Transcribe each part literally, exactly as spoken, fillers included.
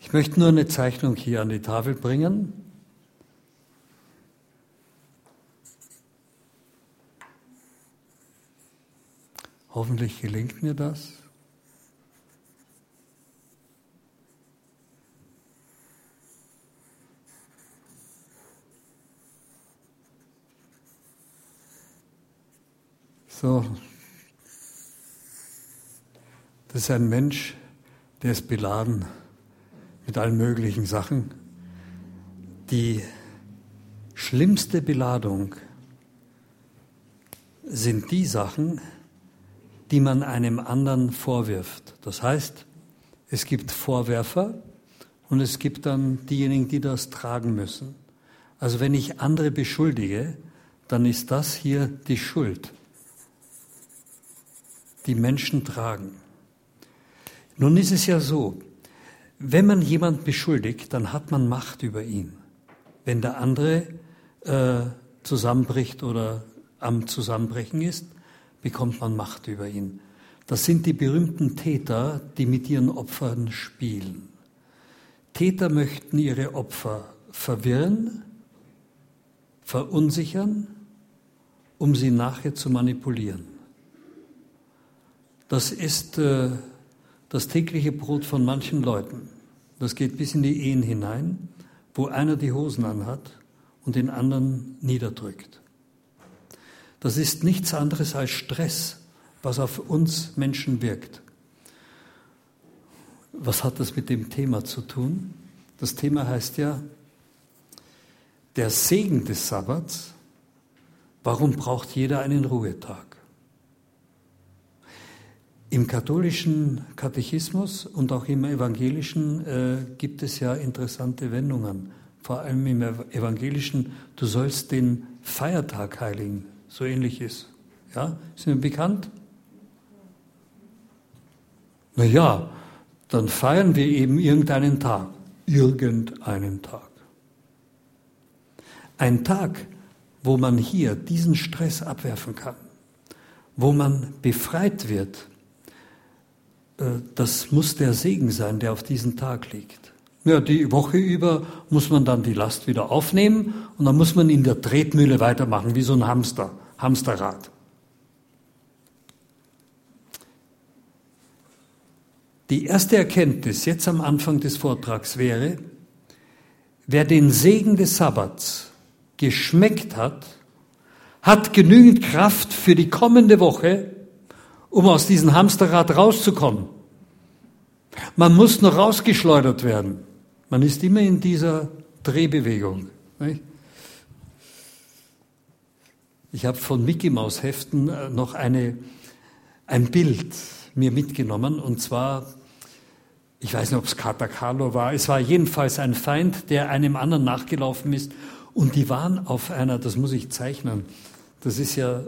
Ich möchte nur eine Zeichnung hier an die Tafel bringen. Hoffentlich gelingt mir das. So, das ist ein Mensch, der ist beladen mit allen möglichen Sachen. Die schlimmste Beladung sind die Sachen, die man einem anderen vorwirft. Das heißt, es gibt Vorwerfer und es gibt dann diejenigen, die das tragen müssen. Also wenn ich andere beschuldige, dann ist das hier die Schuld, die Menschen tragen. Nun ist es ja so, wenn man jemanden beschuldigt, dann hat man Macht über ihn. Wenn der andere äh, zusammenbricht oder am Zusammenbrechen ist, bekommt man Macht über ihn. Das sind die berühmten Täter, die mit ihren Opfern spielen. Täter möchten ihre Opfer verwirren, verunsichern, um sie nachher zu manipulieren. Das ist äh, das tägliche Brot von manchen Leuten. Das geht bis in die Ehen hinein, wo einer die Hosen anhat und den anderen niederdrückt. Das ist nichts anderes als Stress, was auf uns Menschen wirkt. Was hat das mit dem Thema zu tun? Das Thema heißt ja, der Segen des Sabbats. Warum braucht jeder einen Ruhetag? Im katholischen Katechismus und auch im evangelischen äh, gibt es ja interessante Wendungen. Vor allem im evangelischen, du sollst den Feiertag heiligen, so ähnlich ist. Ja, ist Ihnen bekannt? Na ja, dann feiern wir eben irgendeinen Tag. Irgendeinen Tag. Ein Tag, wo man hier diesen Stress abwerfen kann, wo man befreit wird. Das muss der Segen sein, der auf diesen Tag liegt. Ja, die Woche über muss man dann die Last wieder aufnehmen und dann muss man in der Tretmühle weitermachen, wie so ein Hamster, Hamsterrad. Die erste Erkenntnis jetzt am Anfang des Vortrags wäre, wer den Segen des Sabbats geschmeckt hat, hat genügend Kraft für die kommende Woche, um aus diesem Hamsterrad rauszukommen. Man muss noch rausgeschleudert werden. Man ist immer in dieser Drehbewegung. Nicht? Ich habe von Mickey Maus Heften noch eine, ein Bild mir mitgenommen, und zwar, ich weiß nicht, ob es Kater Carlo war, es war jedenfalls ein Feind, der einem anderen nachgelaufen ist, und die waren auf einer, das muss ich zeichnen, das ist ja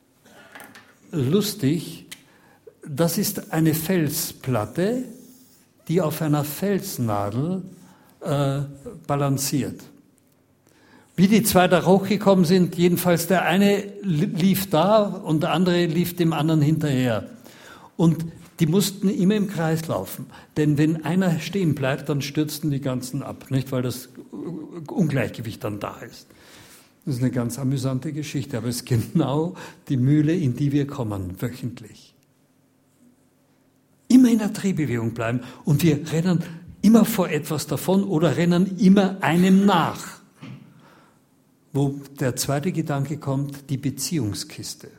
lustig, das ist eine Felsplatte, die auf einer Felsnadel äh, balanciert. Wie die zwei da hochgekommen sind, jedenfalls der eine lief da und der andere lief dem anderen hinterher. Und die mussten immer im Kreis laufen, denn wenn einer stehen bleibt, dann stürzen die ganzen ab, nicht, weil das Ungleichgewicht dann da ist. Das ist eine ganz amüsante Geschichte, aber es ist genau die Mühle, in die wir kommen, wöchentlich. Immer in der Drehbewegung bleiben und wir rennen immer vor etwas davon oder rennen immer einem nach. Wo der zweite Gedanke kommt, die Beziehungskiste.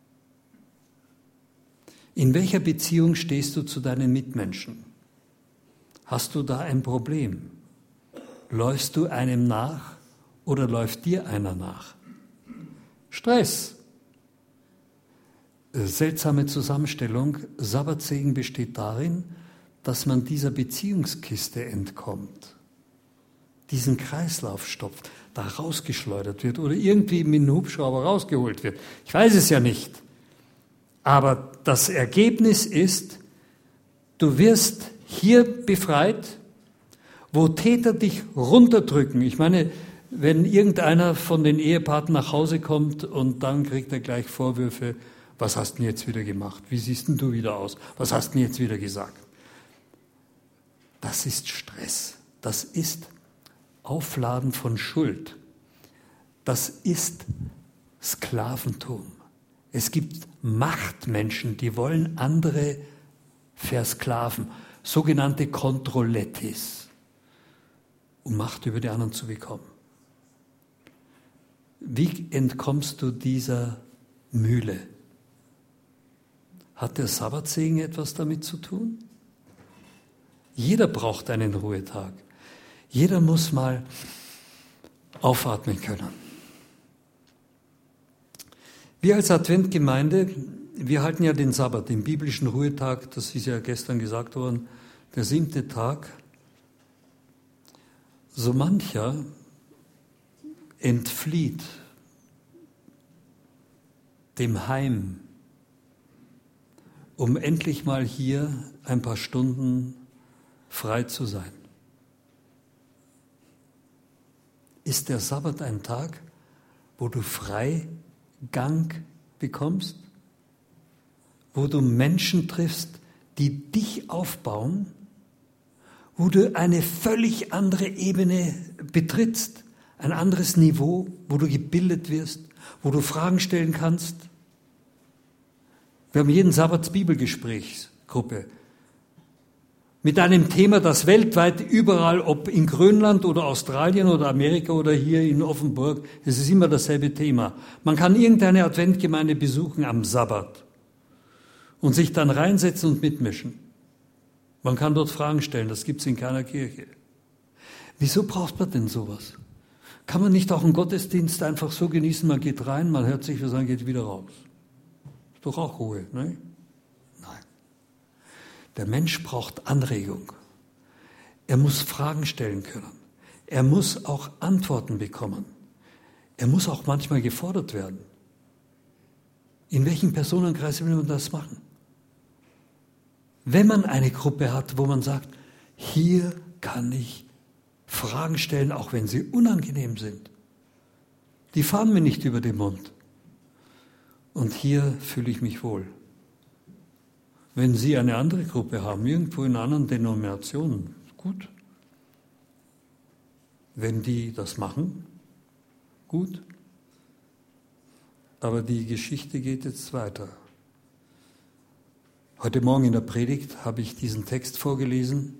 In welcher Beziehung stehst du zu deinen Mitmenschen? Hast du da ein Problem? Läufst du einem nach oder läuft dir einer nach? Stress. Seltsame Zusammenstellung. Sabbatsegen besteht darin, dass man dieser Beziehungskiste entkommt, diesen Kreislauf stopft, da rausgeschleudert wird oder irgendwie mit einem Hubschrauber rausgeholt wird. Ich weiß es ja nicht. Aber das Ergebnis ist, du wirst hier befreit, wo Täter dich runterdrücken. Ich meine, wenn irgendeiner von den Ehepartnern nach Hause kommt und dann kriegt er gleich Vorwürfe, was hast du denn jetzt wieder gemacht? Wie siehst denn du wieder aus? Was hast du denn jetzt wieder gesagt? Das ist Stress. Das ist Aufladen von Schuld. Das ist Sklaventum. Es gibt Machtmenschen, die wollen andere versklaven, sogenannte Controllettis, um Macht über die anderen zu bekommen. Wie entkommst du dieser Mühle? Hat der Sabbatsegen etwas damit zu tun? Jeder braucht einen Ruhetag. Jeder muss mal aufatmen können. Wir als Adventgemeinde, wir halten ja den Sabbat, den biblischen Ruhetag, das ist ja gestern gesagt worden, der siebte Tag. So mancher entflieht dem Heim, um endlich mal hier ein paar Stunden frei zu sein. Ist der Sabbat ein Tag, wo du Freigang bekommst, wo du Menschen triffst, die dich aufbauen, wo du eine völlig andere Ebene betrittst, ein anderes Niveau, wo du gebildet wirst, wo du Fragen stellen kannst? Wir haben jeden Sabbat Bibelgesprächsgruppe mit einem Thema, das weltweit überall, ob in Grönland oder Australien oder Amerika oder hier in Offenburg, es ist immer dasselbe Thema. Man kann irgendeine Adventgemeinde besuchen am Sabbat und sich dann reinsetzen und mitmischen. Man kann dort Fragen stellen, das gibt es in keiner Kirche. Wieso braucht man denn sowas? Kann man nicht auch einen Gottesdienst einfach so genießen, man geht rein, man hört sich was an, geht wieder raus? Ist doch auch Ruhe, ne? Nein. Der Mensch braucht Anregung. Er muss Fragen stellen können. Er muss auch Antworten bekommen. Er muss auch manchmal gefordert werden. In welchem Personenkreis will man das machen? Wenn man eine Gruppe hat, wo man sagt, hier kann ich Fragen stellen, auch wenn sie unangenehm sind. Die fahren mir nicht über den Mund. Und hier fühle ich mich wohl. Wenn Sie eine andere Gruppe haben, irgendwo in anderen Denominationen, gut. Wenn die das machen, gut. Aber die Geschichte geht jetzt weiter. Heute Morgen in der Predigt habe ich diesen Text vorgelesen.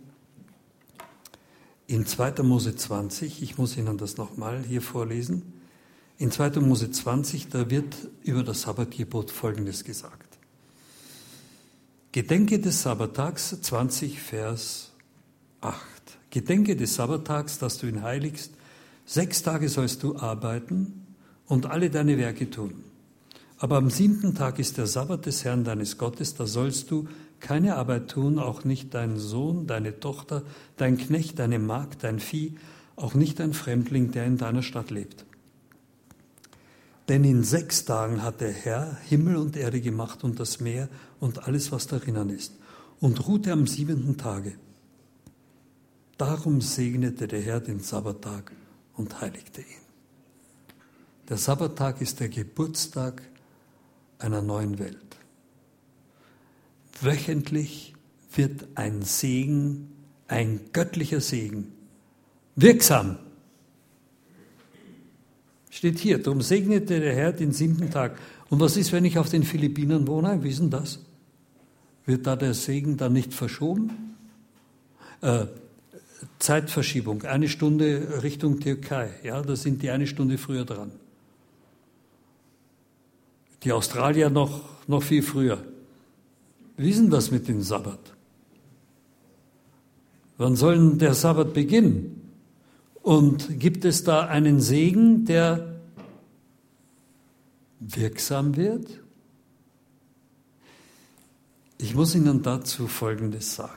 In zweiter Mose zwanzig, ich muss Ihnen das nochmal hier vorlesen, in zweiter Mose zwanzig, da wird über das Sabbatgebot Folgendes gesagt. Gedenke des Sabbattags, zwanzig Vers acht. Gedenke des Sabbattags, dass du ihn heiligst. Sechs Tage sollst du arbeiten und alle deine Werke tun. Aber am siebten Tag ist der Sabbat des Herrn deines Gottes, da sollst du keine Arbeit tun, auch nicht dein Sohn, deine Tochter, dein Knecht, deine Magd, dein Vieh, auch nicht ein Fremdling, der in deiner Stadt lebt. Denn in sechs Tagen hat der Herr Himmel und Erde gemacht und das Meer und alles, was darinnen ist, und ruhte am siebenten Tage. Darum segnete der Herr den Sabbattag und heiligte ihn. Der Sabbattag ist der Geburtstag einer neuen Welt. Wöchentlich wird ein Segen, ein göttlicher Segen, wirksam. Steht hier, darum segnete der Herr den siebten Tag. Und was ist, wenn ich auf den Philippinen wohne? Wie ist denn das? Wird da der Segen dann nicht verschoben? Äh, Zeitverschiebung, eine Stunde Richtung Türkei. Ja, da sind die eine Stunde früher dran. Die Australier noch, noch viel früher. Wie ist denn das mit dem Sabbat? Wann soll denn der Sabbat beginnen? Und gibt es da einen Segen, der wirksam wird? Ich muss Ihnen dazu Folgendes sagen.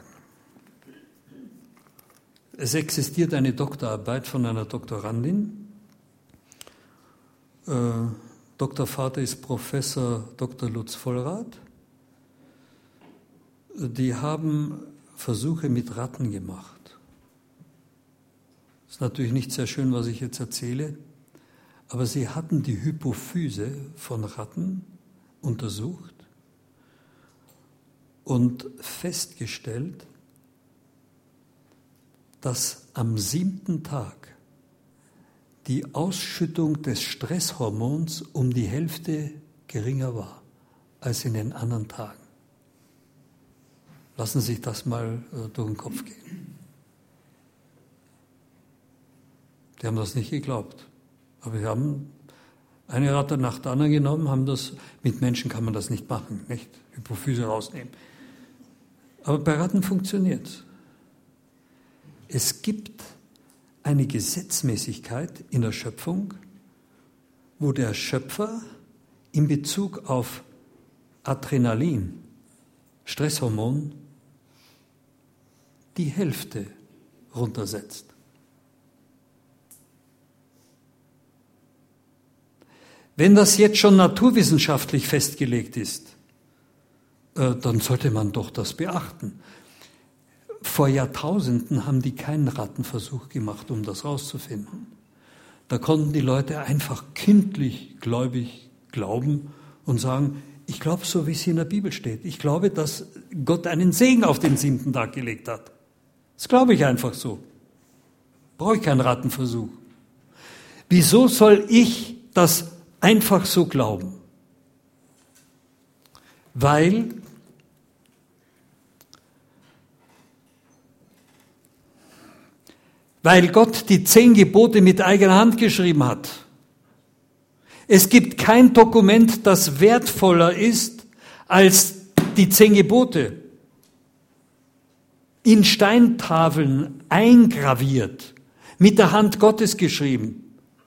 Es existiert eine Doktorarbeit von einer Doktorandin. Äh, Doktorvater ist Professor Doktor Lutz Vollrath. Die haben Versuche mit Ratten gemacht. Ist natürlich nicht sehr schön, was ich jetzt erzähle, aber sie hatten die Hypophyse von Ratten untersucht und festgestellt, dass am siebten Tag die Ausschüttung des Stresshormons um die Hälfte geringer war als in den anderen Tagen. Lassen Sie sich das mal äh, durch den Kopf gehen. Die haben das nicht geglaubt. Aber wir haben eine Ratte nach der anderen genommen, haben das, mit Menschen kann man das nicht machen, nicht? Hypophyse rausnehmen. Aber bei Ratten funktioniert es. Es gibt eine Gesetzmäßigkeit in der Schöpfung, wo der Schöpfer in Bezug auf Adrenalin, Stresshormon, die Hälfte runtersetzt. Wenn das jetzt schon naturwissenschaftlich festgelegt ist, äh, dann sollte man doch das beachten. Vor Jahrtausenden haben die keinen Rattenversuch gemacht, um das rauszufinden. Da konnten die Leute einfach kindlich gläubig glauben und sagen, ich glaube so, wie es hier in der Bibel steht. Ich glaube, dass Gott einen Segen auf den siebten Tag gelegt hat. Das glaube ich einfach so. Brauche ich keinen Rattenversuch. Wieso soll ich das einfach so glauben? Weil Weil Gott die zehn Gebote mit eigener Hand geschrieben hat. Es gibt kein Dokument, das wertvoller ist als die zehn Gebote. In Steintafeln eingraviert, mit der Hand Gottes geschrieben.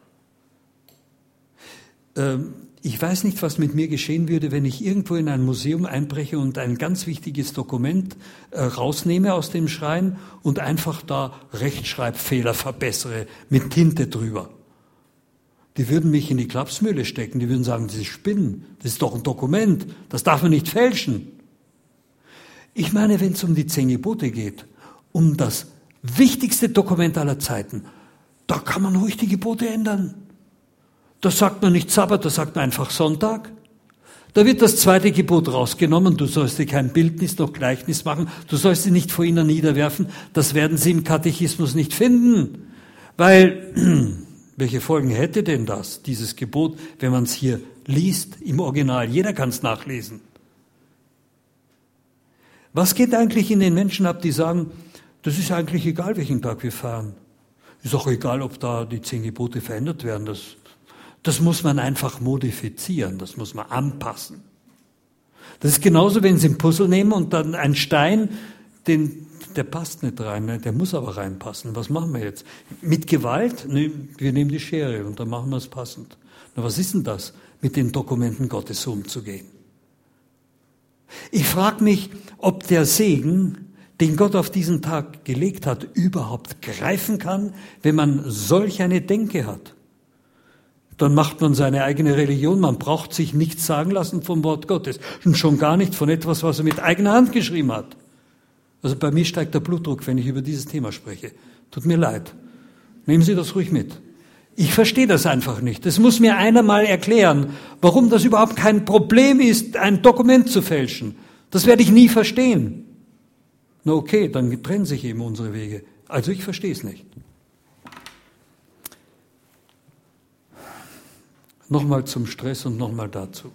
Ähm, ich weiß nicht, was mit mir geschehen würde, wenn ich irgendwo in ein Museum einbreche und ein ganz wichtiges Dokument äh, rausnehme aus dem Schrein und einfach da Rechtschreibfehler verbessere mit Tinte drüber. Die würden mich in die Klapsmühle stecken, die würden sagen, Sie spinnen, das ist doch ein Dokument, das darf man nicht fälschen. Ich meine, wenn es um die zehn Gebote geht, um das wichtigste Dokument aller Zeiten, da kann man ruhig die Gebote ändern. Da sagt man nicht Sabbat, da sagt man einfach Sonntag. Da wird das zweite Gebot rausgenommen, du sollst dir kein Bildnis noch Gleichnis machen, du sollst sie nicht vor ihnen niederwerfen, das werden sie im Katechismus nicht finden. Weil, welche Folgen hätte denn das, dieses Gebot, wenn man es hier liest im Original? Jeder kann es nachlesen. Was geht eigentlich in den Menschen ab, die sagen, das ist eigentlich egal, welchen Tag wir fahren. Ist auch egal, ob da die zehn Gebote verändert werden, das Das muss man einfach modifizieren, das muss man anpassen. Das ist genauso, wenn Sie ein Puzzle nehmen und dann einen Stein, den, der passt nicht rein, ne? Der muss aber reinpassen. Was machen wir jetzt? Mit Gewalt? Ne, wir nehmen die Schere und dann machen wir es passend. Na, was ist denn das, mit den Dokumenten Gottes so umzugehen? Ich frage mich, ob der Segen, den Gott auf diesen Tag gelegt hat, überhaupt greifen kann, wenn man solch eine Denke hat. Dann macht man seine eigene Religion, man braucht sich nichts sagen lassen vom Wort Gottes und schon gar nicht von etwas, was er mit eigener Hand geschrieben hat. Also bei mir steigt der Blutdruck, wenn ich über dieses Thema spreche. Tut mir leid. Nehmen Sie das ruhig mit. Ich verstehe das einfach nicht. Es muss mir einer mal erklären, warum das überhaupt kein Problem ist, ein Dokument zu fälschen. Das werde ich nie verstehen. Na okay, dann trennen sich eben unsere Wege. Also ich verstehe es nicht. Nochmal zum Stress und nochmal dazu.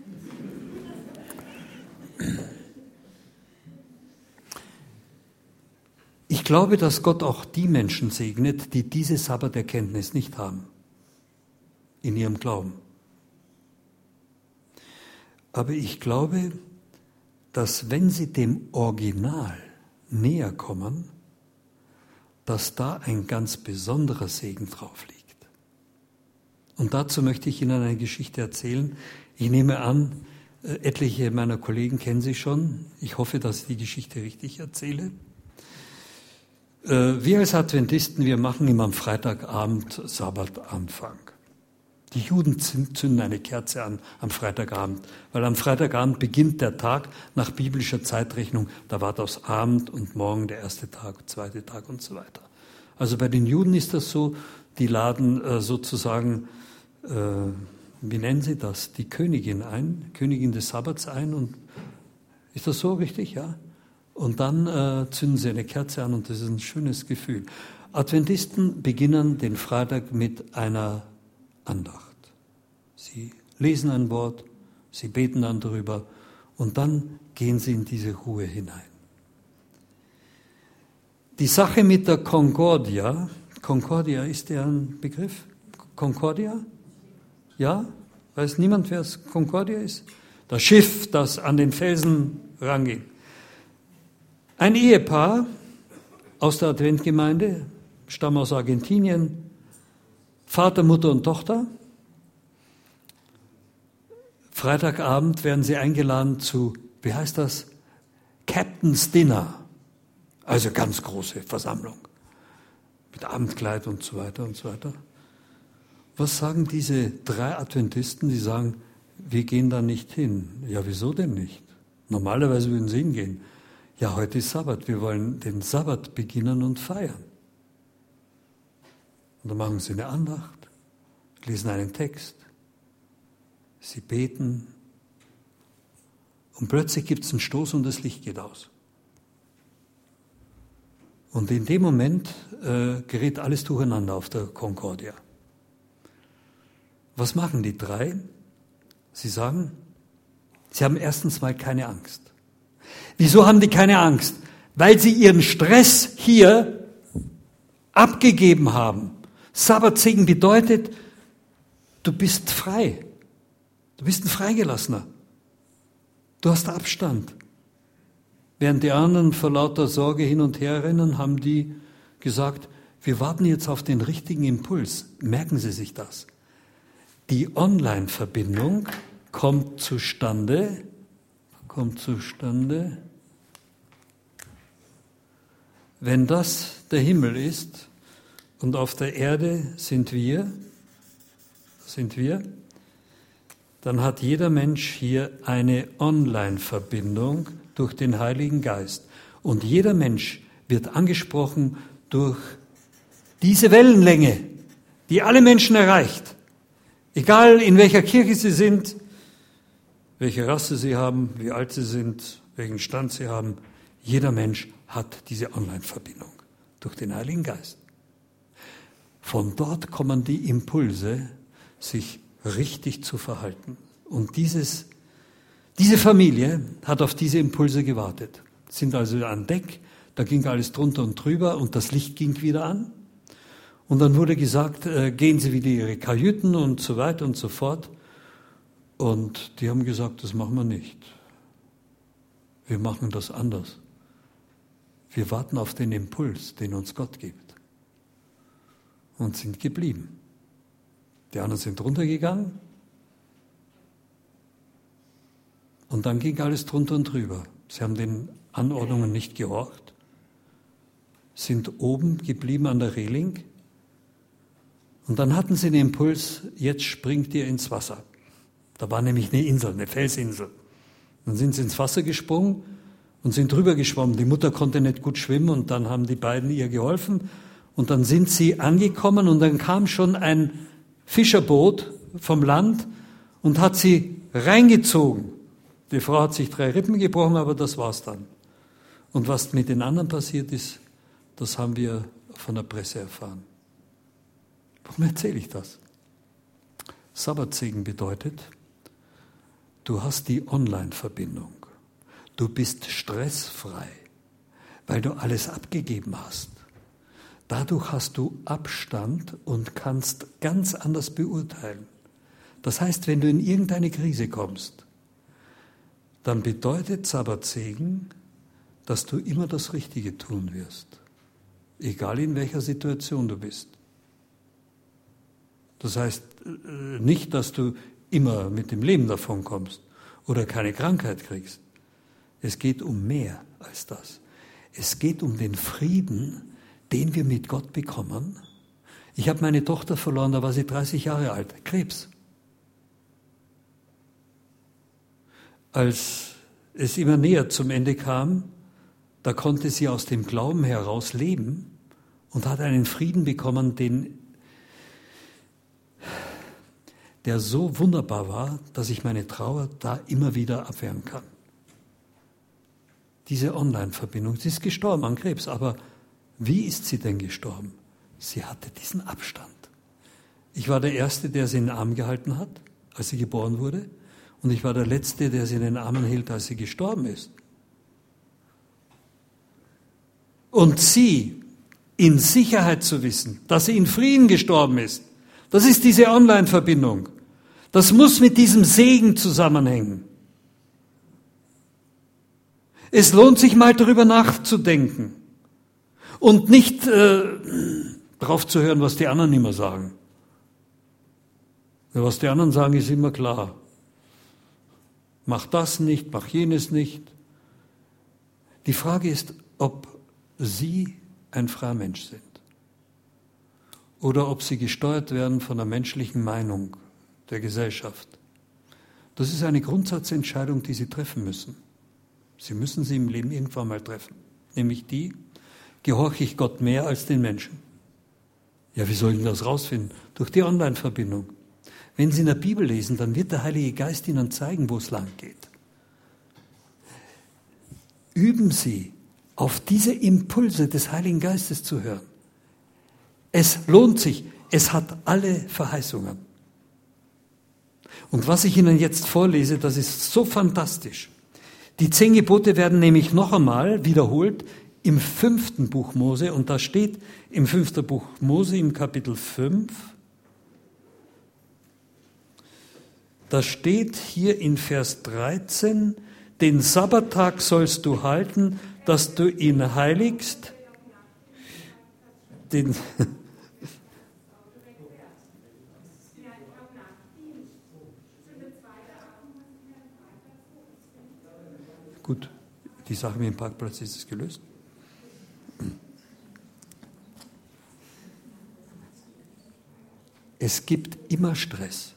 Ich glaube, dass Gott auch die Menschen segnet, die diese Sabbaterkenntnis nicht haben, in ihrem Glauben. Aber ich glaube, dass wenn sie dem Original näher kommen, dass da ein ganz besonderer Segen drauf liegt. Und dazu möchte ich Ihnen eine Geschichte erzählen. Ich nehme an, etliche meiner Kollegen kennen sie schon. Ich hoffe, dass ich die Geschichte richtig erzähle. Wir als Adventisten, wir machen immer am Freitagabend Sabbatanfang. Die Juden zünden eine Kerze an am Freitagabend, weil am Freitagabend beginnt der Tag nach biblischer Zeitrechnung. Da war das Abend und morgen der erste Tag, zweite Tag und so weiter. Also bei den Juden ist das so, die laden äh, sozusagen, äh, wie nennen sie das, die Königin ein, Königin des Sabbats ein. Und ist das so richtig? Ja. Und dann äh, zünden sie eine Kerze an und das ist ein schönes Gefühl. Adventisten beginnen den Freitag mit einer Andacht. Sie lesen ein Wort, sie beten dann darüber und dann gehen sie in diese Ruhe hinein. Die Sache mit der Concordia, Concordia, ist der ein Begriff? Concordia? Ja? Weiß niemand, wer es Concordia ist? Das Schiff, das an den Felsen rangeht. Ein Ehepaar aus der Adventgemeinde, stammen aus Argentinien, Vater, Mutter und Tochter. Freitagabend werden sie eingeladen zu, wie heißt das? Captain's Dinner. Also ganz große Versammlung. Mit Abendkleid und so weiter und so weiter. Was sagen diese drei Adventisten, die sagen, wir gehen da nicht hin? Ja, wieso denn nicht? Normalerweise würden sie hingehen. Ja, heute ist Sabbat, wir wollen den Sabbat beginnen und feiern. Und dann machen sie eine Andacht, lesen einen Text, sie beten und plötzlich gibt es einen Stoß und das Licht geht aus. Und in dem Moment äh, gerät alles durcheinander auf der Concordia. Was machen die drei? Sie sagen, sie haben erstens mal keine Angst. Wieso haben die keine Angst? Weil sie ihren Stress hier abgegeben haben. Sabbatsegen bedeutet, du bist frei. Du bist ein Freigelassener. Du hast Abstand. Während die anderen vor lauter Sorge hin und her rennen, haben die gesagt, wir warten jetzt auf den richtigen Impuls. Merken Sie sich das. Die Online-Verbindung kommt zustande, kommt zustande, wenn das der Himmel ist und auf der Erde sind wir, sind wir, dann hat jeder Mensch hier eine Online-Verbindung durch den Heiligen Geist. Und jeder Mensch wird angesprochen durch diese Wellenlänge, die alle Menschen erreicht. Egal in welcher Kirche sie sind, welche Rasse sie haben, wie alt sie sind, welchen Stand sie haben, jeder Mensch hat diese Online-Verbindung durch den Heiligen Geist. Von dort kommen die Impulse, sich richtig zu verhalten. Und dieses, diese Familie hat auf diese Impulse gewartet. Sind also an Deck, da ging alles drunter und drüber und das Licht ging wieder an. Und dann wurde gesagt, äh, gehen Sie wieder Ihre Kajüten und so weiter und so fort. Und die haben gesagt, das machen wir nicht. Wir machen das anders. Wir warten auf den Impuls, den uns Gott gibt. Und sind geblieben. Die anderen sind runtergegangen. Und dann ging alles drunter und drüber. Sie haben den Anordnungen nicht gehorcht, sind oben geblieben an der Reling. Und dann hatten sie den Impuls, jetzt springt ihr ins Wasser. Da war nämlich eine Insel, eine Felsinsel. Dann sind sie ins Wasser gesprungen und sind drüber geschwommen. Die Mutter konnte nicht gut schwimmen und dann haben die beiden ihr geholfen. Und dann sind sie angekommen und dann kam schon ein Fischerboot vom Land und hat sie reingezogen. Die Frau hat sich drei Rippen gebrochen, aber das war's dann. Und was mit den anderen passiert ist, das haben wir von der Presse erfahren. Warum erzähle ich das? Sabbatsegen bedeutet, du hast die Online-Verbindung. Du bist stressfrei, weil du alles abgegeben hast. Dadurch hast du Abstand und kannst ganz anders beurteilen. Das heißt, wenn du in irgendeine Krise kommst, dann bedeutet Sabbatsegen, dass du immer das Richtige tun wirst. Egal in welcher Situation du bist. Das heißt nicht, dass du immer mit dem Leben davon kommst oder keine Krankheit kriegst. Es geht um mehr als das. Es geht um den Frieden, den wir mit Gott bekommen. Ich habe meine Tochter verloren, da war sie dreißig Jahre alt, Krebs. Als es immer näher zum Ende kam, da konnte sie aus dem Glauben heraus leben und hat einen Frieden bekommen, den, der so wunderbar war, dass ich meine Trauer da immer wieder abwehren kann. diese Online-Verbindung. Sie ist gestorben an Krebs, aber wie ist sie denn gestorben? Sie hatte diesen Abstand. Ich war der Erste, der sie in den Arm gehalten hat, als sie geboren wurde, und ich war der Letzte, der sie in den Armen hielt, als sie gestorben ist. Und sie in Sicherheit zu wissen, dass sie in Frieden gestorben ist, das ist diese Online-Verbindung. Das muss mit diesem Segen zusammenhängen. Es lohnt sich mal darüber nachzudenken und nicht äh, drauf zu hören, was die anderen immer sagen. Was die anderen sagen, ist immer klar. Mach das nicht, mach jenes nicht. Die Frage ist, ob Sie ein freier Mensch sind oder ob Sie gesteuert werden von der menschlichen Meinung der Gesellschaft. Das ist eine Grundsatzentscheidung, die Sie treffen müssen. Sie müssen sie im Leben irgendwann mal treffen. Nämlich die, gehorche ich Gott mehr als den Menschen? Ja, wie soll ich das rausfinden? Durch die Online-Verbindung. Wenn Sie in der Bibel lesen, dann wird der Heilige Geist Ihnen zeigen, wo es lang geht. Üben Sie, auf diese Impulse des Heiligen Geistes zu hören. Es lohnt sich. Es hat alle Verheißungen. Und was ich Ihnen jetzt vorlese, das ist so fantastisch. Die zehn Gebote werden nämlich noch einmal wiederholt im fünften Buch Mose. Und da steht im fünften Buch Mose im Kapitel fünf, da steht hier in Vers dreizehn, den Sabbattag sollst du halten, dass du ihn heiligst. Den Gut, die Sache mit dem Parkplatz ist es gelöst. Es gibt immer Stress.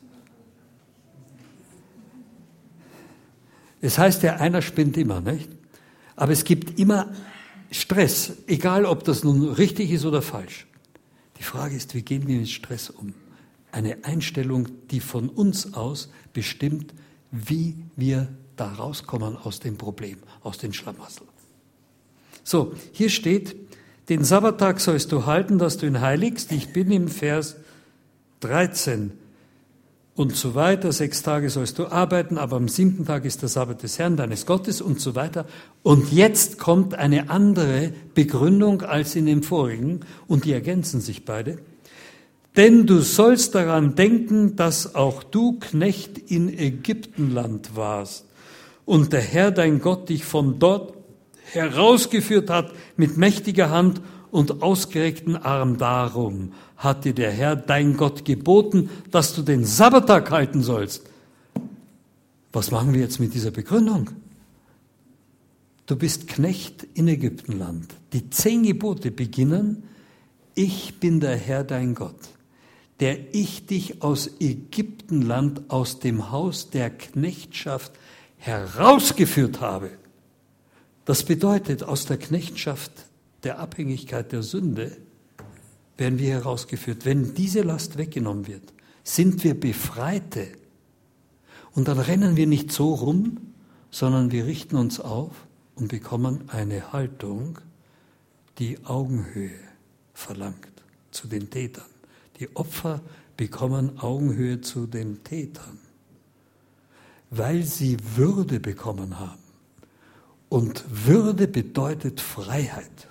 Es heißt ja, einer spinnt immer, nicht? Aber es gibt immer Stress, egal ob das nun richtig ist oder falsch. Die Frage ist, wie gehen wir mit Stress um? Eine Einstellung, die von uns aus bestimmt, wie wir da rauskommen aus dem Problem, aus den Schlamassel. So, hier steht, den Sabbattag sollst du halten, dass du ihn heiligst. Ich bin im Vers dreizehn und so weiter. Sechs Tage sollst du arbeiten, aber am siebten Tag ist der Sabbat des Herrn, deines Gottes und so weiter. Und jetzt kommt eine andere Begründung als in dem vorigen und die ergänzen sich beide. Denn du sollst daran denken, dass auch du Knecht in Ägyptenland warst und der Herr, dein Gott, dich von dort herausgeführt hat mit mächtiger Hand und ausgereckten Arm. Darum hat dir der Herr, dein Gott, geboten, dass du den Sabbattag halten sollst. Was machen wir jetzt mit dieser Begründung? Du bist Knecht in Ägyptenland. Die zehn Gebote beginnen, ich bin der Herr, dein Gott, der ich dich aus Ägyptenland, aus dem Haus der Knechtschaft herausgeführt habe. Das bedeutet, aus der Knechtschaft der Abhängigkeit der Sünde werden wir herausgeführt. Wenn diese Last weggenommen wird, sind wir Befreite. Und dann rennen wir nicht so rum, sondern wir richten uns auf und bekommen eine Haltung, die Augenhöhe verlangt zu den Tätern. Die Opfer bekommen Augenhöhe zu den Tätern, weil sie Würde bekommen haben. Und Würde bedeutet Freiheit.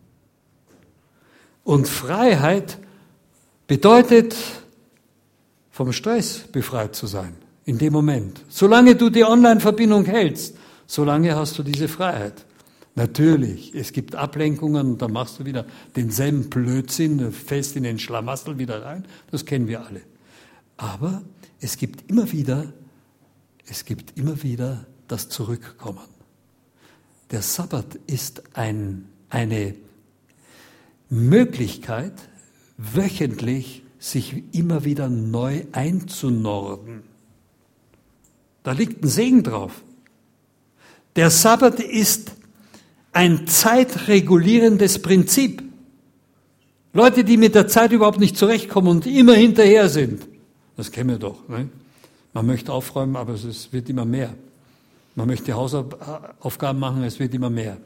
Und Freiheit bedeutet, vom Stress befreit zu sein, in dem Moment. Solange du die Online-Verbindung hältst, solange hast du diese Freiheit. Natürlich, es gibt Ablenkungen und dann machst du wieder denselben Blödsinn, fällst in den Schlamassel wieder rein, das kennen wir alle. Aber es gibt immer wieder, es gibt immer wieder das Zurückkommen. Der Sabbat ist ein, eine Möglichkeit, wöchentlich sich immer wieder neu einzunorden. Da liegt ein Segen drauf. Der Sabbat ist ein zeitregulierendes Prinzip. Leute, die mit der Zeit überhaupt nicht zurechtkommen und immer hinterher sind, das kennen wir doch. Ne? Man möchte aufräumen, aber es wird immer mehr. Man möchte Hausaufgaben machen, es wird immer mehr.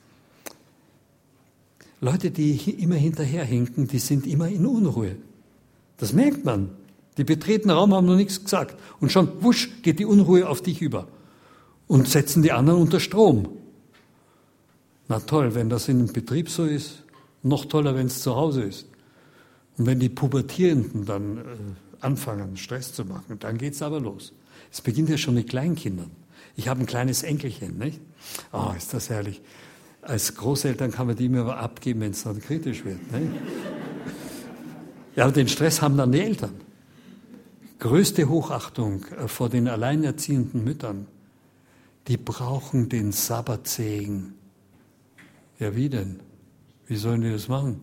Leute, die immer hinterherhinken, die sind immer in Unruhe. Das merkt man. Die betreten den Raum, haben noch nichts gesagt. Und schon, wusch, geht die Unruhe auf dich über. Und setzen die anderen unter Strom. Na toll, wenn das in einem Betrieb so ist, noch toller, wenn es zu Hause ist. Und wenn die Pubertierenden dann äh, anfangen, Stress zu machen, dann geht's aber los. Es beginnt ja schon mit Kleinkindern. Ich habe ein kleines Enkelchen, nicht? Oh, ist das herrlich. Als Großeltern kann man die immer abgeben, wenn es dann kritisch wird. Nicht? Ja, aber den Stress haben dann die Eltern. Größte Hochachtung vor den alleinerziehenden Müttern. Die brauchen den Sabbatsegen. Ja, wie denn? Wie sollen die das machen?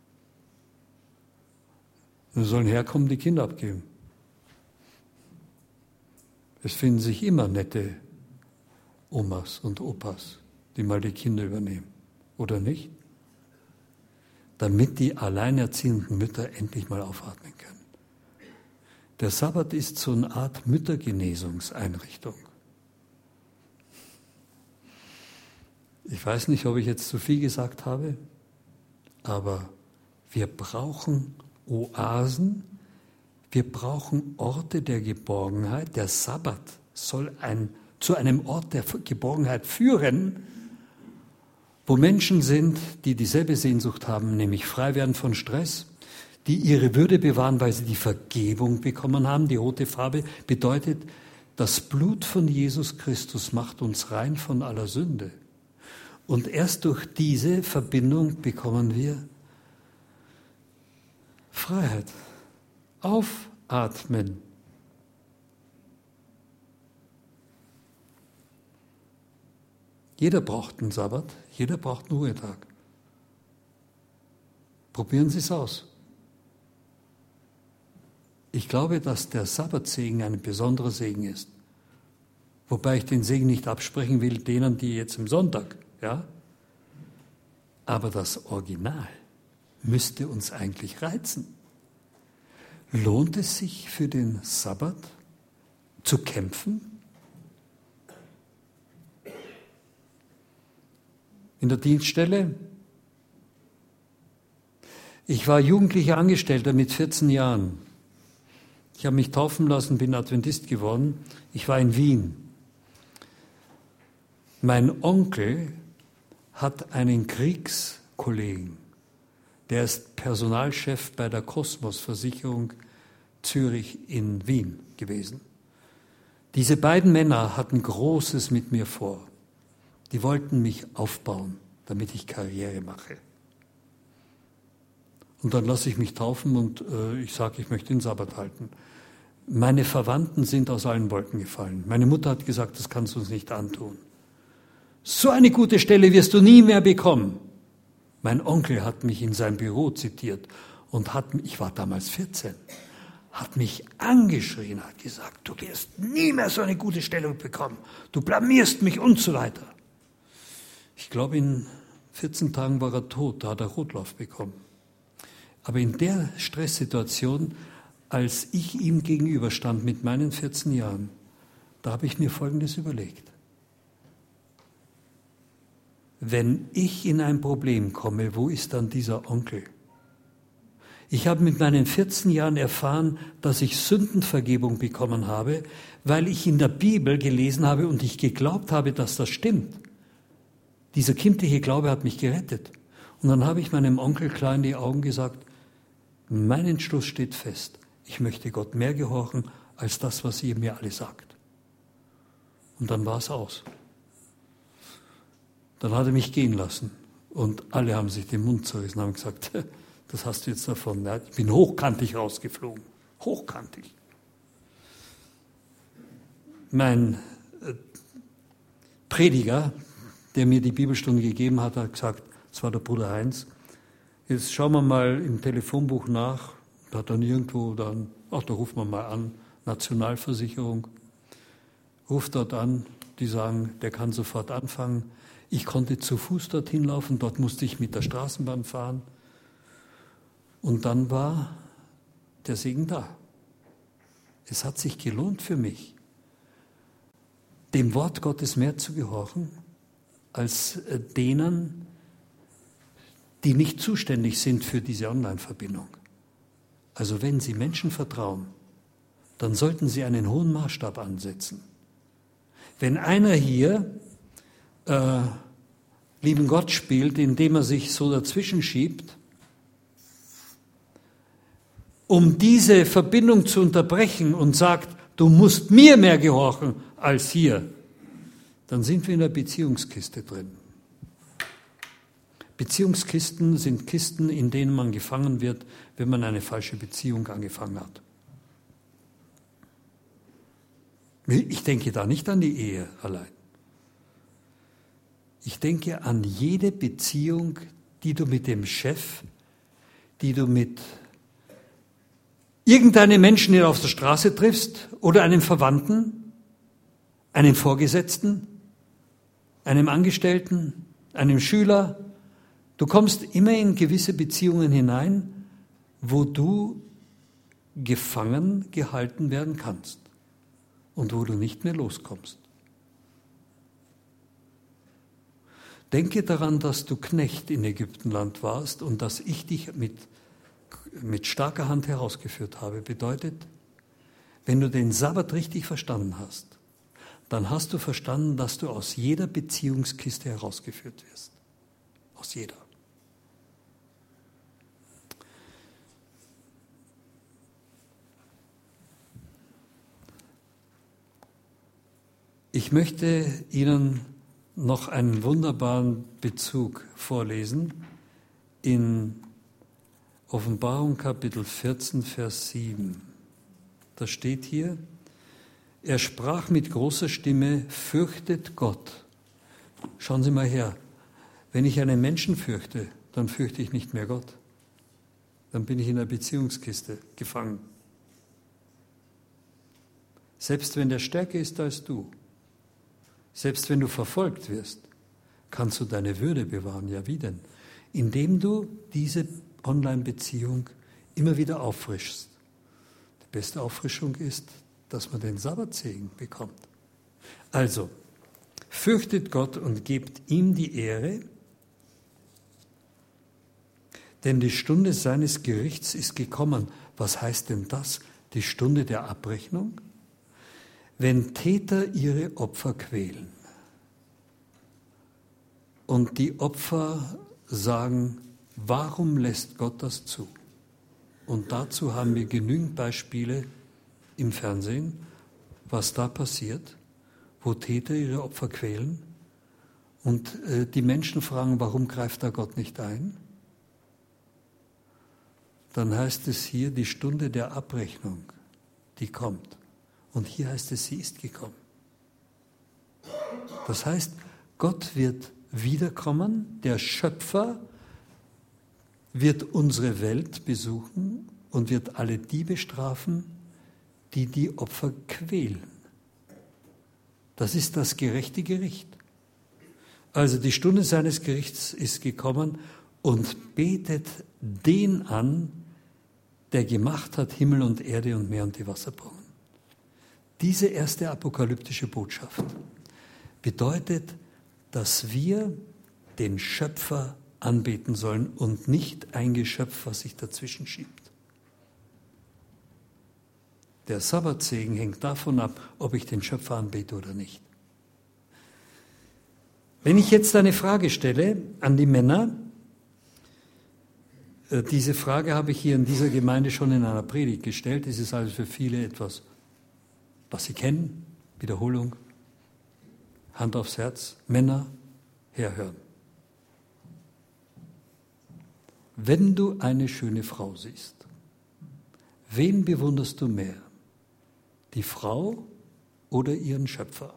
Sie sollen herkommen, die Kinder abgeben. Es finden sich immer nette Omas und Opas, die mal die Kinder übernehmen. Oder nicht? Damit die alleinerziehenden Mütter endlich mal aufatmen können. Der Sabbat ist so eine Art Müttergenesungseinrichtung. Ich weiß nicht, ob ich jetzt zu viel gesagt habe, aber wir brauchen Oasen, wir brauchen Orte der Geborgenheit. Der Sabbat soll ein, zu einem Ort der Geborgenheit führen, wo Menschen sind, die dieselbe Sehnsucht haben, nämlich frei werden von Stress, die ihre Würde bewahren, weil sie die Vergebung bekommen haben. Die rote Farbe bedeutet, das Blut von Jesus Christus macht uns rein von aller Sünde. Und erst durch diese Verbindung bekommen wir Freiheit. Aufatmen. Jeder braucht einen Sabbat, jeder braucht einen Ruhetag. Probieren Sie es aus. Ich glaube, dass der Sabbatsegen ein besonderer Segen ist. Wobei ich den Segen nicht absprechen will, denen, die jetzt im Sonntag, ja. Aber das Original müsste uns eigentlich reizen. Lohnt es sich für den Sabbat zu kämpfen? In der Dienststelle? Ich war jugendlicher Angestellter mit vierzehn Jahren. Ich habe mich taufen lassen, bin Adventist geworden. Ich war in Wien. Mein Onkel hat einen Kriegskollegen, der ist Personalchef bei der Kosmos-Versicherung Zürich in Wien gewesen. Diese beiden Männer hatten Großes mit mir vor. Die wollten mich aufbauen, damit ich Karriere mache. Und dann lasse ich mich taufen und äh, ich sage, ich möchte den Sabbat halten. Meine Verwandten sind aus allen Wolken gefallen. Meine Mutter hat gesagt, das kannst du uns nicht antun. So eine gute Stelle wirst du nie mehr bekommen. Mein Onkel hat mich in sein Büro zitiert und hat, ich war damals vierzehn, hat mich angeschrien, hat gesagt, du wirst nie mehr so eine gute Stellung bekommen. Du blamierst mich und so weiter. Ich glaube, in vierzehn Tagen war er tot, da hat er Rotlauf bekommen. Aber in der Stresssituation, als ich ihm gegenüberstand mit meinen vierzehn Jahren, da habe ich mir Folgendes überlegt. Wenn ich in ein Problem komme, wo ist dann dieser Onkel? Ich habe mit meinen vierzehn Jahren erfahren, dass ich Sündenvergebung bekommen habe, weil ich in der Bibel gelesen habe und ich geglaubt habe, dass das stimmt. Dieser kindliche Glaube hat mich gerettet. Und dann habe ich meinem Onkel klar in die Augen gesagt, mein Entschluss steht fest. Ich möchte Gott mehr gehorchen, als das, was ihr mir alle sagt. Und dann war es aus. Dann hat er mich gehen lassen. Und alle haben sich den Mund zerrissen und haben gesagt, das hast du jetzt davon. Ich bin hochkantig rausgeflogen. Hochkantig. Mein Prediger, der mir die Bibelstunde gegeben hat, hat gesagt, das war der Bruder Heinz, jetzt schauen wir mal im Telefonbuch nach, da hat dann irgendwo dann, ach, da rufen wir mal an, Nationalversicherung, ruft dort an, die sagen, der kann sofort anfangen. Ich konnte zu Fuß dorthin laufen, dort musste ich mit der Straßenbahn fahren. Und dann war der Segen da. Es hat sich gelohnt für mich. dem Wort Gottes mehr zu gehorchen, als denen, die nicht zuständig sind für diese Online-Verbindung. Also wenn Sie Menschen vertrauen, dann sollten Sie einen hohen Maßstab ansetzen. Wenn einer hier äh, lieben Gott spielt, indem er sich so dazwischen schiebt, um diese Verbindung zu unterbrechen und sagt, du musst mir mehr gehorchen als hier, dann sind wir in der Beziehungskiste drin. Beziehungskisten sind Kisten, in denen man gefangen wird, wenn man eine falsche Beziehung angefangen hat. Ich denke da nicht an die Ehe allein. Ich denke an jede Beziehung, die du mit dem Chef, die du mit irgendeinem Menschen, den du auf der Straße triffst, oder einem Verwandten, einem Vorgesetzten, einem Angestellten, einem Schüler. Du kommst immer in gewisse Beziehungen hinein, wo du gefangen gehalten werden kannst und wo du nicht mehr loskommst. Denke daran, dass du Knecht in Ägyptenland warst und dass ich dich mit, mit starker Hand herausgeführt habe. Bedeutet, wenn du den Sabbat richtig verstanden hast, dann hast du verstanden, dass du aus jeder Beziehungskiste herausgeführt wirst. Aus jeder. Ich möchte Ihnen noch einen wunderbaren Bezug vorlesen in Offenbarung Kapitel vierzehn, Vers sieben. Da steht hier, er sprach mit großer Stimme, fürchtet Gott. Schauen Sie mal her, wenn ich einen Menschen fürchte, dann fürchte ich nicht mehr Gott. Dann bin ich in der Beziehungskiste gefangen. Selbst wenn der stärker ist als du, selbst wenn du verfolgt wirst, kannst du deine Würde bewahren. Ja, wie denn? Indem du diese Online-Beziehung immer wieder auffrischst. Die beste Auffrischung ist, dass man den Sabbatsegen bekommt. Also, fürchtet Gott und gebt ihm die Ehre, denn die Stunde seines Gerichts ist gekommen. Was heißt denn das? Die Stunde der Abrechnung? Wenn Täter ihre Opfer quälen und die Opfer sagen, warum lässt Gott das zu? Und dazu haben wir genügend Beispiele im Fernsehen, was da passiert, wo Täter ihre Opfer quälen und äh, die Menschen fragen, warum greift da Gott nicht ein? Dann heißt es hier, die Stunde der Abrechnung, die kommt. Und hier heißt es, sie ist gekommen. Das heißt, Gott wird wiederkommen, der Schöpfer wird unsere Welt besuchen und wird alle die bestrafen, die die Opfer quälen. Das ist das gerechte Gericht. Also die Stunde seines Gerichts ist gekommen und betet den an, der gemacht hat Himmel und Erde und Meer und die Wasserbrunnen. Diese erste apokalyptische Botschaft bedeutet, dass wir den Schöpfer anbeten sollen und nicht ein Geschöpf, was sich dazwischen schiebt. Der Sabbatsegen hängt davon ab, ob ich den Schöpfer anbete oder nicht. Wenn ich jetzt eine Frage stelle an die Männer, diese Frage habe ich hier in dieser Gemeinde schon in einer Predigt gestellt, es ist also für viele etwas, was sie kennen, Wiederholung, Hand aufs Herz, Männer, herhören. Wenn du eine schöne Frau siehst, wen bewunderst du mehr? Die Frau oder ihren Schöpfer?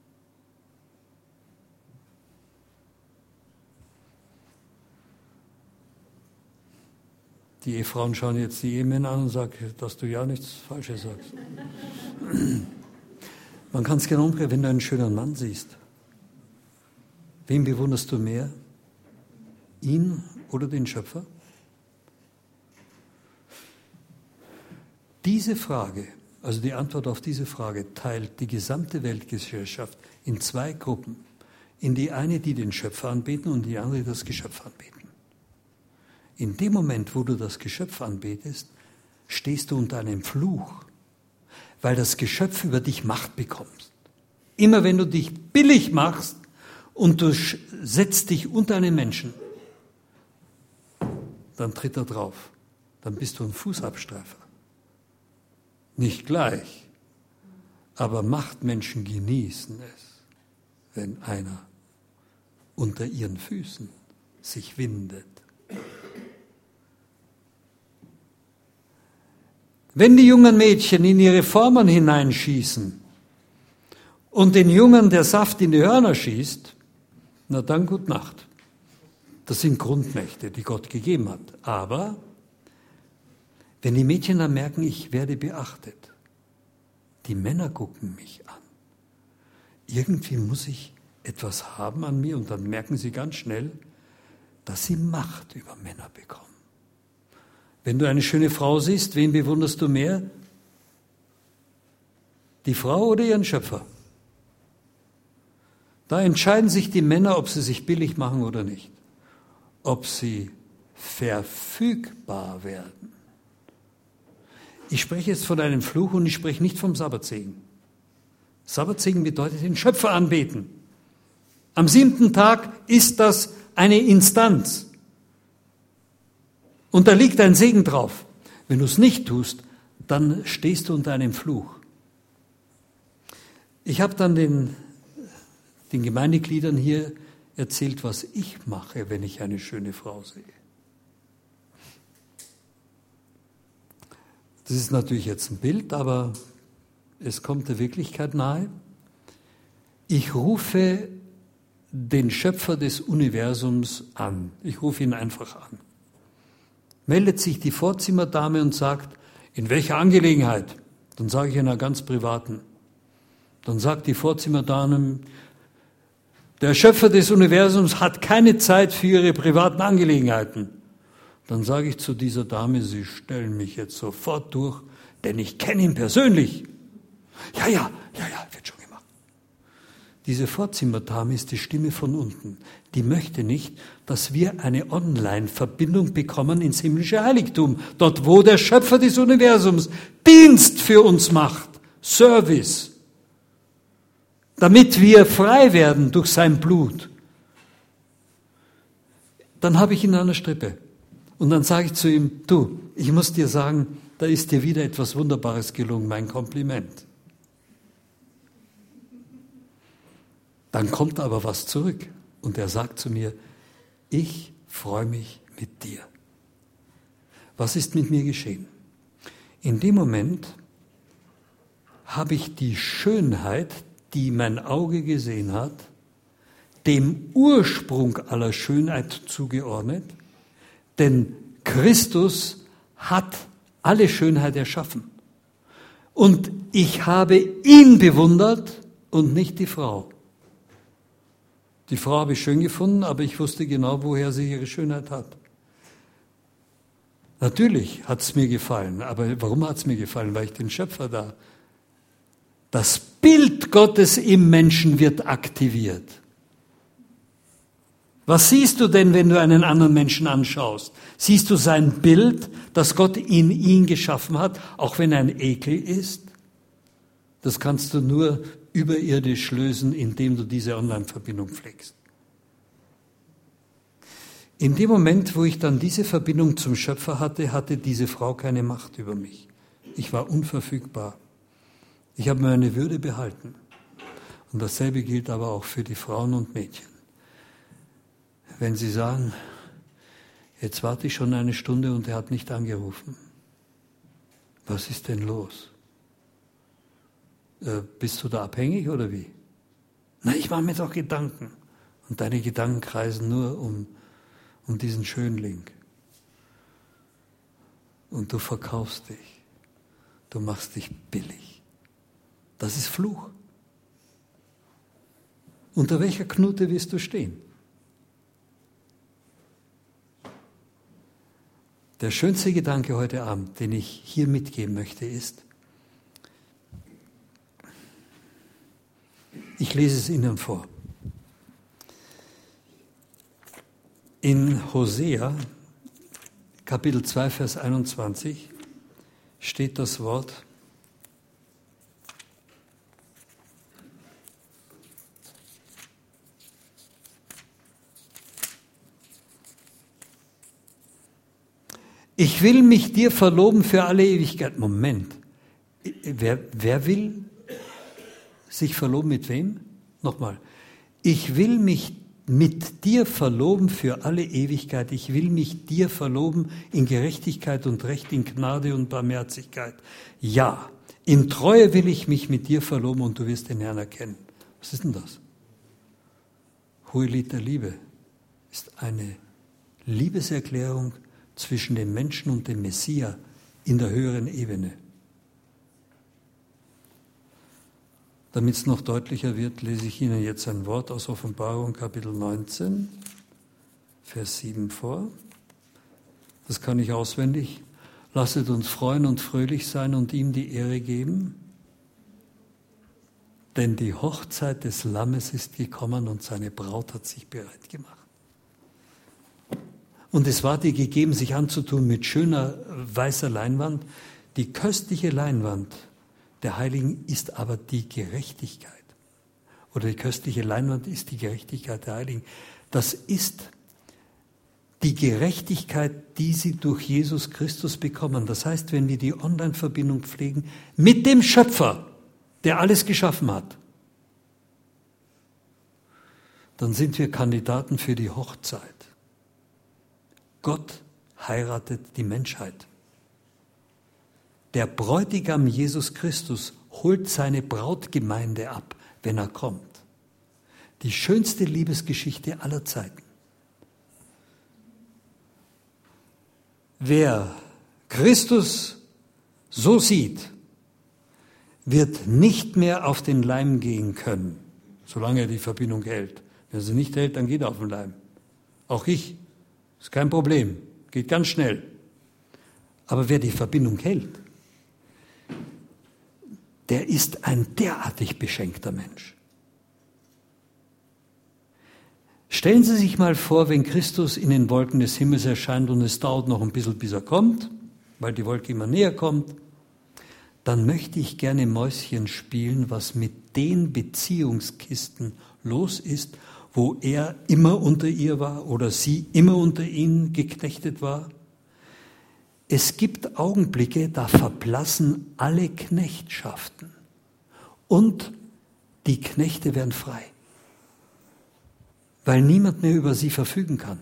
Die Ehefrauen schauen jetzt die Ehemänner an und sagen, dass du ja nichts Falsches sagst. Man kann es genau umdrehen, wenn du einen schönen Mann siehst. Wen bewunderst du mehr? Ihn oder den Schöpfer? Diese Frage, Also die Antwort auf diese Frage teilt die gesamte Weltgesellschaft in zwei Gruppen. In die eine, die den Schöpfer anbeten, und die andere, die das Geschöpf anbeten. In dem Moment, wo du das Geschöpf anbetest, stehst du unter einem Fluch, weil das Geschöpf über dich Macht bekommt. Immer wenn du dich billig machst und du setzt dich unter einen Menschen, dann tritt er drauf. Dann bist du ein Fußabstreifer. Nicht gleich, aber Machtmenschen genießen es, wenn einer unter ihren Füßen sich windet. Wenn die jungen Mädchen in ihre Formen hineinschießen und den Jungen der Saft in die Hörner schießt, na dann gut Nacht. Das sind Grundmächte, die Gott gegeben hat. Aber wenn die Mädchen dann merken, ich werde beachtet, die Männer gucken mich an, irgendwie muss ich etwas haben an mir, und dann merken sie ganz schnell, dass sie Macht über Männer bekommen. Wenn du eine schöne Frau siehst, wen bewunderst du mehr? Die Frau oder ihren Schöpfer? Da entscheiden sich die Männer, ob sie sich billig machen oder nicht. Ob sie verfügbar werden. Ich spreche jetzt von einem Fluch und ich spreche nicht vom Sabbatsegen. Sabbatsegen bedeutet den Schöpfer anbeten. Am siebten Tag ist das eine Instanz. Und da liegt ein Segen drauf. Wenn du es nicht tust, dann stehst du unter einem Fluch. Ich habe dann den, den Gemeindegliedern hier erzählt, was ich mache, wenn ich eine schöne Frau sehe. Das ist natürlich jetzt ein Bild, aber es kommt der Wirklichkeit nahe. Ich rufe den Schöpfer des Universums an. Ich rufe ihn einfach an. Meldet sich die Vorzimmerdame und sagt, in welcher Angelegenheit? Dann sage ich in einer ganz privaten. Dann sagt die Vorzimmerdame, der Schöpfer des Universums hat keine Zeit für ihre privaten Angelegenheiten. Dann sage ich zu dieser Dame, Sie stellen mich jetzt sofort durch, denn ich kenne ihn persönlich. Ja, ja, ja, ja, wird schon gemacht. Diese Vorzimmerdame ist die Stimme von unten. Die möchte nicht, dass wir eine Online-Verbindung bekommen ins himmlische Heiligtum. Dort, wo der Schöpfer des Universums Dienst für uns macht. Service. Damit wir frei werden durch sein Blut. Dann habe ich ihn an der Strippe. Und dann sage ich zu ihm, du, ich muss dir sagen, da ist dir wieder etwas Wunderbares gelungen, mein Kompliment. Dann kommt aber was zurück und er sagt zu mir, ich freue mich mit dir. Was ist mit mir geschehen? In dem Moment habe ich die Schönheit, die mein Auge gesehen hat, dem Ursprung aller Schönheit zugeordnet, denn Christus hat alle Schönheit erschaffen. Und ich habe ihn bewundert und nicht die Frau. Die Frau habe ich schön gefunden, aber ich wusste genau, woher sie ihre Schönheit hat. Natürlich hat es mir gefallen, aber warum hat es mir gefallen? Weil ich den Schöpfer da. Das Bild Gottes im Menschen wird aktiviert. Was siehst du denn, wenn du einen anderen Menschen anschaust? Siehst du sein Bild, das Gott in ihn geschaffen hat, auch wenn er ein Ekel ist? Das kannst du nur überirdisch lösen, indem du diese Online-Verbindung pflegst. In dem Moment, wo ich dann diese Verbindung zum Schöpfer hatte, hatte diese Frau keine Macht über mich. Ich war unverfügbar. Ich habe meine Würde behalten. Und dasselbe gilt aber auch für die Frauen und Mädchen. Wenn sie sagen, jetzt warte ich schon eine Stunde und er hat nicht angerufen. Was ist denn los? Äh, bist du da abhängig oder wie? Na, ich mache mir doch Gedanken. Und deine Gedanken kreisen nur um, um diesen Schönling. Und du verkaufst dich. Du machst dich billig. Das ist Fluch. Unter welcher Knute wirst du stehen? Der schönste Gedanke heute Abend, den ich hier mitgeben möchte, ist, lese es Ihnen vor. In Hosea, Kapitel zwei, Vers einundzwanzig, steht das Wort: Ich will mich dir verloben für alle Ewigkeit. Moment, wer, wer will sich verloben mit wem? Nochmal. Ich will mich mit dir verloben für alle Ewigkeit. Ich will mich dir verloben in Gerechtigkeit und Recht, in Gnade und Barmherzigkeit. Ja, in Treue will ich mich mit dir verloben und du wirst den Herrn erkennen. Was ist denn das? Hohelied der Liebe ist eine Liebeserklärung zwischen dem Menschen und dem Messias in der höheren Ebene. Damit es noch deutlicher wird, lese ich Ihnen jetzt ein Wort aus Offenbarung Kapitel neunzehn, Vers sieben vor. Das kann ich auswendig. Lasset uns freuen und fröhlich sein und ihm die Ehre geben, denn die Hochzeit des Lammes ist gekommen und seine Braut hat sich bereit gemacht. Und es war dir gegeben, sich anzutun mit schöner weißer Leinwand. Die köstliche Leinwand der Heiligen ist aber die Gerechtigkeit. Oder die köstliche Leinwand ist die Gerechtigkeit der Heiligen. Das ist die Gerechtigkeit, die sie durch Jesus Christus bekommen. Das heißt, wenn wir die Online-Verbindung pflegen mit dem Schöpfer, der alles geschaffen hat, dann sind wir Kandidaten für die Hochzeit. Gott heiratet die Menschheit. Der Bräutigam Jesus Christus holt seine Brautgemeinde ab, wenn er kommt. Die schönste Liebesgeschichte aller Zeiten. Wer Christus so sieht, wird nicht mehr auf den Leim gehen können, solange er die Verbindung hält. Wenn er sie nicht hält, dann geht er auf den Leim. Auch ich. Ist kein Problem, geht ganz schnell. Aber wer die Verbindung hält, der ist ein derartig beschenkter Mensch. Stellen Sie sich mal vor, wenn Christus in den Wolken des Himmels erscheint und es dauert noch ein bisschen, bis er kommt, weil die Wolke immer näher kommt, dann möchte ich gerne Mäuschen spielen, was mit den Beziehungskisten los ist, wo er immer unter ihr war oder sie immer unter ihn geknechtet war. Es gibt Augenblicke, da verblassen alle Knechtschaften und die Knechte werden frei, weil niemand mehr über sie verfügen kann.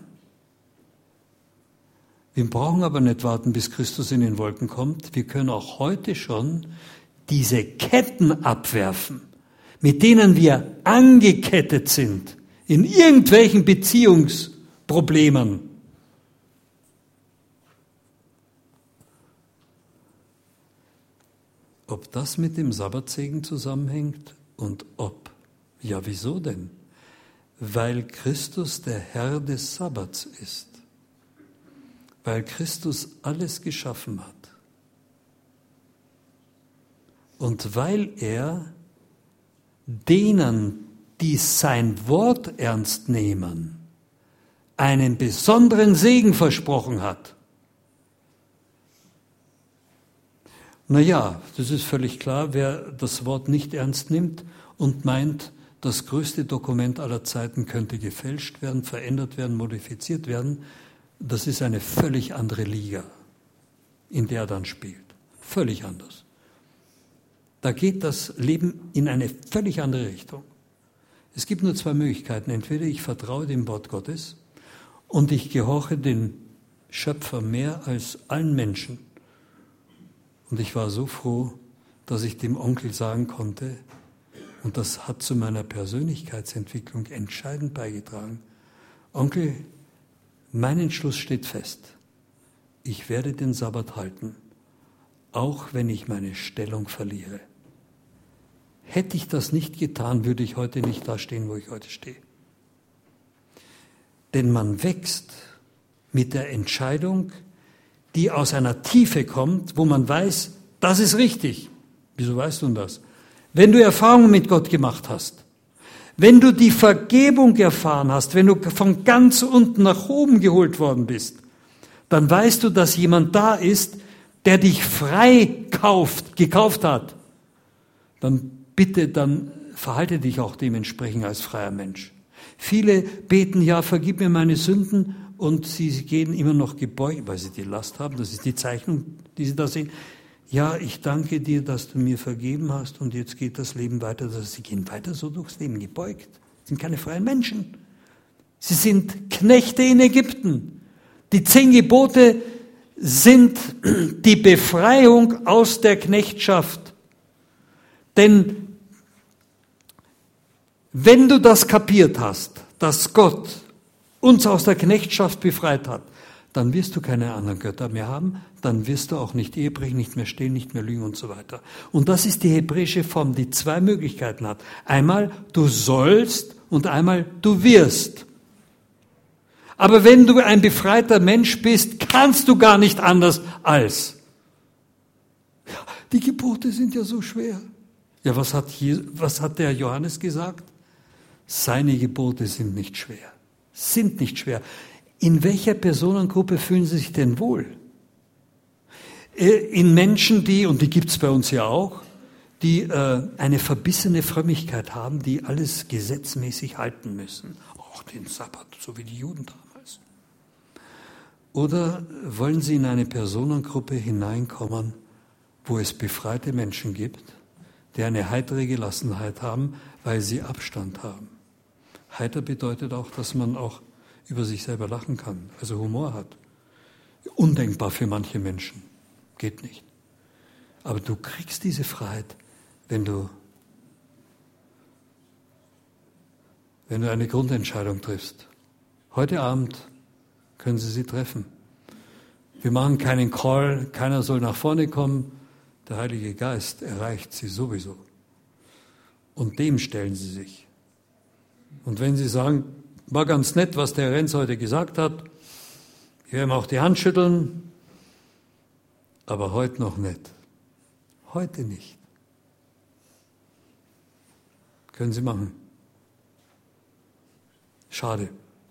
Wir brauchen aber nicht warten, bis Christus in den Wolken kommt. Wir können auch heute schon diese Ketten abwerfen, mit denen wir angekettet sind in irgendwelchen Beziehungsproblemen. Ob das mit dem Sabbatsegen zusammenhängt und ob, ja wieso denn? Weil Christus der Herr des Sabbats ist. Weil Christus alles geschaffen hat. Und weil er denen, die sein Wort ernst nehmen, einen besonderen Segen versprochen hat. Naja, das ist völlig klar, wer das Wort nicht ernst nimmt und meint, das größte Dokument aller Zeiten könnte gefälscht werden, verändert werden, modifiziert werden, das ist eine völlig andere Liga, in der er dann spielt. Völlig anders. Da geht das Leben in eine völlig andere Richtung. Es gibt nur zwei Möglichkeiten. Entweder ich vertraue dem Wort Gottes und ich gehorche dem Schöpfer mehr als allen Menschen. Und ich war so froh, dass ich dem Onkel sagen konnte, und das hat zu meiner Persönlichkeitsentwicklung entscheidend beigetragen. Onkel, mein Entschluss steht fest. Ich werde den Sabbat halten, auch wenn ich meine Stellung verliere. Hätte ich das nicht getan, würde ich heute nicht da stehen, wo ich heute stehe. Denn man wächst mit der Entscheidung, die aus einer Tiefe kommt, wo man weiß, das ist richtig. Wieso weißt du das? Wenn du Erfahrungen mit Gott gemacht hast, Wenn du die Vergebung erfahren hast, wenn du von ganz unten nach oben geholt worden bist, dann weißt du, dass jemand da ist, der dich frei kauft, gekauft hat. Dann bitte, dann verhalte dich auch dementsprechend als freier Mensch. Viele beten, ja, vergib mir meine Sünden, und sie gehen immer noch gebeugt, weil sie die Last haben. Das ist die Zeichnung, die sie da sehen. Ja, ich danke dir, dass du mir vergeben hast, und jetzt geht das Leben weiter. Sie gehen weiter so durchs Leben gebeugt. Sie sind keine freien Menschen. Sie sind Knechte in Ägypten. Die zehn Gebote sind die Befreiung aus der Knechtschaft. Denn wenn du das kapiert hast, dass Gott uns aus der Knechtschaft befreit hat, dann wirst du keine anderen Götter mehr haben, dann wirst du auch nicht ehebrechen, nicht mehr stehlen, nicht mehr lügen und so weiter. Und das ist die hebräische Form, die zwei Möglichkeiten hat. Einmal du sollst und einmal du wirst. Aber wenn du ein befreiter Mensch bist, kannst du gar nicht anders als. Ja, die Gebote sind ja so schwer. Ja, was hat, hier, was hat der Johannes gesagt? Seine Gebote sind nicht schwer. Sind nicht schwer. In welcher Personengruppe fühlen Sie sich denn wohl? In Menschen, die, und die gibt es bei uns ja auch, die äh, eine verbissene Frömmigkeit haben, die alles gesetzmäßig halten müssen. Auch den Sabbat, so wie die Juden damals. Oder wollen Sie in eine Personengruppe hineinkommen, wo es befreite Menschen gibt, die eine heitere Gelassenheit haben, weil sie Abstand haben? Heiter bedeutet auch, dass man auch über sich selber lachen kann, also Humor hat. Undenkbar für manche Menschen. Geht nicht. Aber du kriegst diese Freiheit, wenn du, wenn du eine Grundentscheidung triffst. Heute Abend können Sie sie treffen. Wir machen keinen Call, keiner soll nach vorne kommen. Der Heilige Geist erreicht sie sowieso. Und dem stellen Sie sich. Und wenn Sie sagen, war ganz nett, was der Renz heute gesagt hat, ich werde ihm auch die Hand schütteln, aber heute noch nicht. Heute nicht. Können Sie machen. Schade.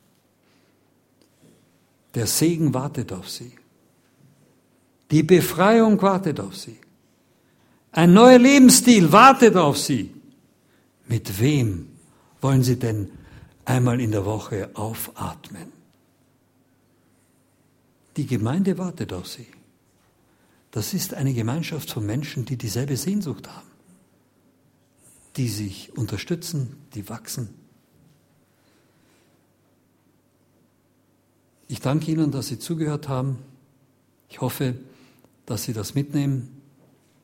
Der Segen wartet auf Sie. Die Befreiung wartet auf Sie. Ein neuer Lebensstil wartet auf Sie. Mit wem wollen Sie denn einmal in der Woche aufatmen? Die Gemeinde wartet auf Sie. Das ist eine Gemeinschaft von Menschen, die dieselbe Sehnsucht haben, die sich unterstützen, die wachsen. Ich danke Ihnen, dass Sie zugehört haben. Ich hoffe, dass Sie das mitnehmen,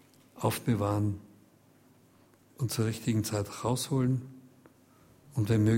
aufbewahren und zur richtigen Zeit rausholen und wenn möglich